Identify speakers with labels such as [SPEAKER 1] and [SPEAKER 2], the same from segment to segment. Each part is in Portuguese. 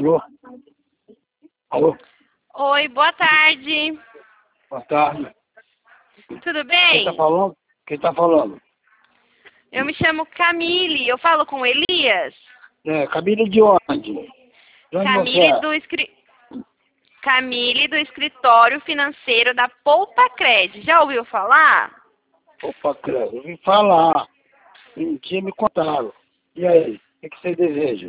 [SPEAKER 1] Alô? Alô?
[SPEAKER 2] Oi, boa tarde.
[SPEAKER 1] Boa tarde.
[SPEAKER 2] Tudo
[SPEAKER 1] Quem tá
[SPEAKER 2] bem?
[SPEAKER 1] falando? Quem tá falando?
[SPEAKER 2] Eu me chamo Camille, eu falo com Elias.
[SPEAKER 1] Camila de onde? De onde você
[SPEAKER 2] Camille
[SPEAKER 1] é?
[SPEAKER 2] Camille do escritório financeiro da Poupa Cred. Já ouviu falar?
[SPEAKER 1] Opa, credo, eu vim falar. Um dia me contaram. E aí, o que você deseja?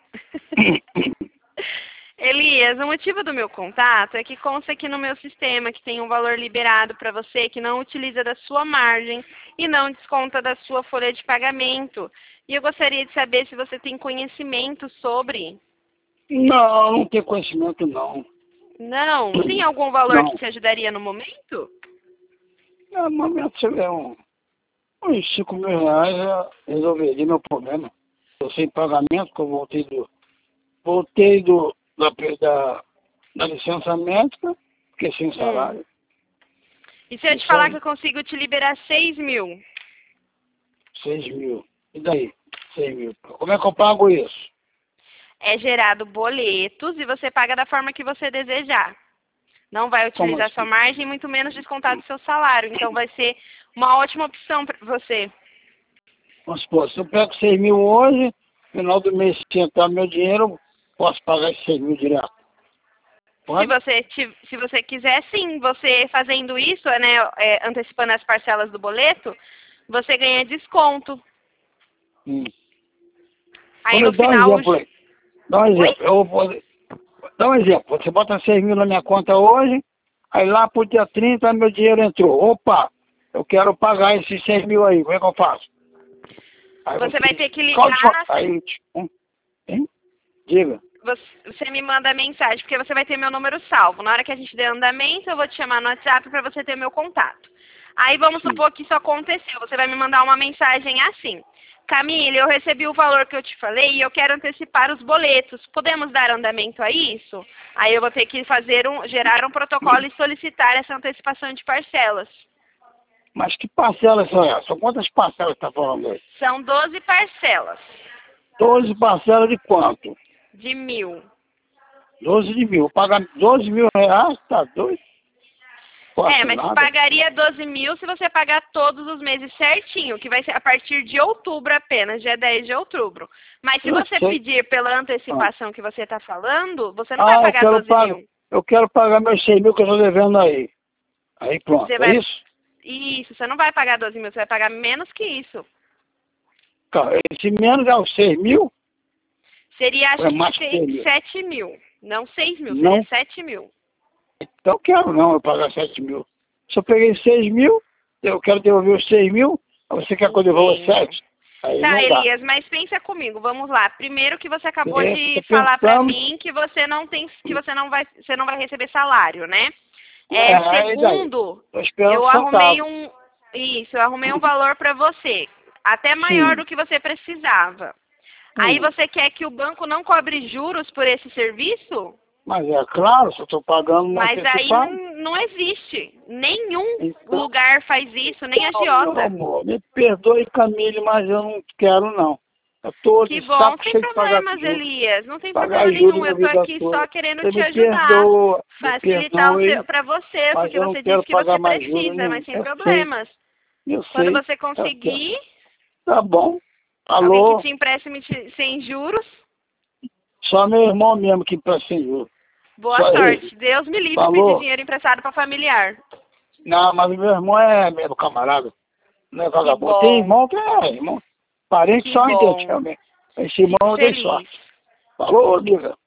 [SPEAKER 2] Elias, o motivo do meu contato é que consta aqui no meu sistema que tem um valor liberado para você que não utiliza da sua margem e não desconta da sua folha de pagamento. E eu gostaria de saber se você tem conhecimento sobre.
[SPEAKER 1] Não, não tenho conhecimento, não.
[SPEAKER 2] Não? Tem algum valor que
[SPEAKER 1] Não.
[SPEAKER 2] te ajudaria no momento?
[SPEAKER 1] No momento, você vê uns 5.000 reais já resolveria meu problema. Eu sem pagamento, que eu voltei da licença médica, fiquei sem salário.
[SPEAKER 2] E se eu te falar que eu consigo te liberar 6.000?
[SPEAKER 1] 6.000. E daí? 6.000. Como é que eu pago isso?
[SPEAKER 2] É gerado boletos e você paga da forma que você desejar. Não vai
[SPEAKER 1] Como
[SPEAKER 2] utilizar sua
[SPEAKER 1] assim?
[SPEAKER 2] margem, muito menos descontar do seu salário. Então vai ser uma ótima opção para você.
[SPEAKER 1] Vamos supor, se eu pego 6.000 hoje, no final do mês, se entrar meu dinheiro, posso pagar esses 6.000 direto. Pode?
[SPEAKER 2] Se você quiser, sim, você fazendo isso, né, antecipando as parcelas do boleto, você ganha desconto. Aí no
[SPEAKER 1] Dá um
[SPEAKER 2] final...
[SPEAKER 1] exemplo aí. Dá um
[SPEAKER 2] Oi?
[SPEAKER 1] exemplo. Dá um exemplo. Você bota 6.000 na minha conta hoje, aí lá pro dia 30 meu dinheiro entrou. Opa, eu quero pagar esses 6.000 aí. Como é que eu faço? Aí
[SPEAKER 2] Você vai ter que
[SPEAKER 1] qual
[SPEAKER 2] ligar na...
[SPEAKER 1] aí, hein? Diga.
[SPEAKER 2] Você me manda mensagem, porque você vai ter meu número salvo. Na hora que a gente der andamento, eu vou te chamar no WhatsApp para você ter meu contato. Aí vamos supor que isso aconteceu. Você vai me mandar uma mensagem assim: Camille, eu recebi o valor que eu te falei e eu quero antecipar os boletos. Podemos dar andamento a isso? Aí eu vou ter que gerar um protocolo e solicitar essa antecipação de parcelas.
[SPEAKER 1] Mas que parcelas são essas? Quantas parcelas você está falando aí?
[SPEAKER 2] São 12 parcelas
[SPEAKER 1] 12 parcelas de quanto?
[SPEAKER 2] de 1.000.
[SPEAKER 1] 12 de mil. Pagar 12.000 reais? Tá doido? Posso
[SPEAKER 2] Mas
[SPEAKER 1] nada.
[SPEAKER 2] pagaria 12.000 se você pagar todos os meses certinho, que vai ser a partir de outubro apenas, dia 10 de outubro. Mas se
[SPEAKER 1] Eu
[SPEAKER 2] você
[SPEAKER 1] sei.
[SPEAKER 2] pedir pela antecipação que você está falando, você não vai
[SPEAKER 1] Eu
[SPEAKER 2] pagar 12.000.
[SPEAKER 1] Eu quero pagar meus 6.000 que eu estou devendo aí. Aí pronto,
[SPEAKER 2] Você
[SPEAKER 1] é
[SPEAKER 2] vai...
[SPEAKER 1] isso?
[SPEAKER 2] Isso, você não vai pagar 12.000, você vai pagar menos que isso.
[SPEAKER 1] Cara, esse menos é os 6.000?
[SPEAKER 2] Seria,
[SPEAKER 1] Ou
[SPEAKER 2] acho
[SPEAKER 1] é
[SPEAKER 2] que
[SPEAKER 1] mais que 6.000?
[SPEAKER 2] 7.000. Não 6.000,
[SPEAKER 1] Não.
[SPEAKER 2] seria 7.000.
[SPEAKER 1] Então eu quero não, eu pagar 7.000. Se eu peguei 6.000, eu quero devolver os 6.000, você quer que eu devolva
[SPEAKER 2] Entendo.
[SPEAKER 1] 7? Aí
[SPEAKER 2] Tá,
[SPEAKER 1] não dá.
[SPEAKER 2] Elias, mas pensa comigo, vamos lá. Primeiro que você acabou de
[SPEAKER 1] Tô
[SPEAKER 2] falar pra
[SPEAKER 1] pensando.
[SPEAKER 2] mim que você não tem, que você não vai receber salário, né?
[SPEAKER 1] E daí?
[SPEAKER 2] Segundo,
[SPEAKER 1] Tô esperando
[SPEAKER 2] eu
[SPEAKER 1] um
[SPEAKER 2] arrumei
[SPEAKER 1] centavo.
[SPEAKER 2] eu arrumei um valor pra você, até maior
[SPEAKER 1] Sim.
[SPEAKER 2] do que você precisava. Aí
[SPEAKER 1] Hum.
[SPEAKER 2] você quer que o banco não cobre juros por esse serviço?
[SPEAKER 1] Mas é claro, se eu estou pagando um
[SPEAKER 2] Mas aí
[SPEAKER 1] antecipado,
[SPEAKER 2] não existe. Nenhum
[SPEAKER 1] então,
[SPEAKER 2] lugar faz isso, nem
[SPEAKER 1] meu
[SPEAKER 2] agiota.
[SPEAKER 1] amor, me perdoe, Camille, mas eu não quero não. Eu estou
[SPEAKER 2] Que
[SPEAKER 1] de
[SPEAKER 2] bom,
[SPEAKER 1] saco
[SPEAKER 2] sem
[SPEAKER 1] cheio de pagar
[SPEAKER 2] problemas,
[SPEAKER 1] juros.
[SPEAKER 2] Elias. Não tem
[SPEAKER 1] Pagar
[SPEAKER 2] problema
[SPEAKER 1] juros
[SPEAKER 2] nenhum.
[SPEAKER 1] minha
[SPEAKER 2] Eu tô
[SPEAKER 1] vida
[SPEAKER 2] aqui só
[SPEAKER 1] toda.
[SPEAKER 2] querendo
[SPEAKER 1] Você
[SPEAKER 2] te
[SPEAKER 1] me
[SPEAKER 2] ajudar,
[SPEAKER 1] perdoa, me
[SPEAKER 2] facilitar
[SPEAKER 1] perdoe,
[SPEAKER 2] para você,
[SPEAKER 1] mas
[SPEAKER 2] porque
[SPEAKER 1] eu não
[SPEAKER 2] você disse
[SPEAKER 1] quero
[SPEAKER 2] que você
[SPEAKER 1] pagar mais juros
[SPEAKER 2] precisa,
[SPEAKER 1] nenhum.
[SPEAKER 2] mas sem
[SPEAKER 1] Eu sei,
[SPEAKER 2] problemas.
[SPEAKER 1] eu
[SPEAKER 2] Quando
[SPEAKER 1] sei,
[SPEAKER 2] você
[SPEAKER 1] eu quero.
[SPEAKER 2] conseguir,
[SPEAKER 1] Tá bom.
[SPEAKER 2] alguém que
[SPEAKER 1] Alô?
[SPEAKER 2] te empreste sem juros,
[SPEAKER 1] Só meu irmão mesmo que empresta sem juros.
[SPEAKER 2] boa
[SPEAKER 1] Só ele.
[SPEAKER 2] sorte. Deus me livre pedir
[SPEAKER 1] Falou?
[SPEAKER 2] dinheiro emprestado para familiar.
[SPEAKER 1] Não, mas meu irmão é meu camarada. Não é
[SPEAKER 2] Que
[SPEAKER 1] vagabundo. Tem
[SPEAKER 2] bom,
[SPEAKER 1] irmão que é irmão. Parente
[SPEAKER 2] que
[SPEAKER 1] só em Deus,
[SPEAKER 2] bom.
[SPEAKER 1] realmente. Esse irmão
[SPEAKER 2] Fico
[SPEAKER 1] eu dei sorte.
[SPEAKER 2] feliz.
[SPEAKER 1] Falou, diga.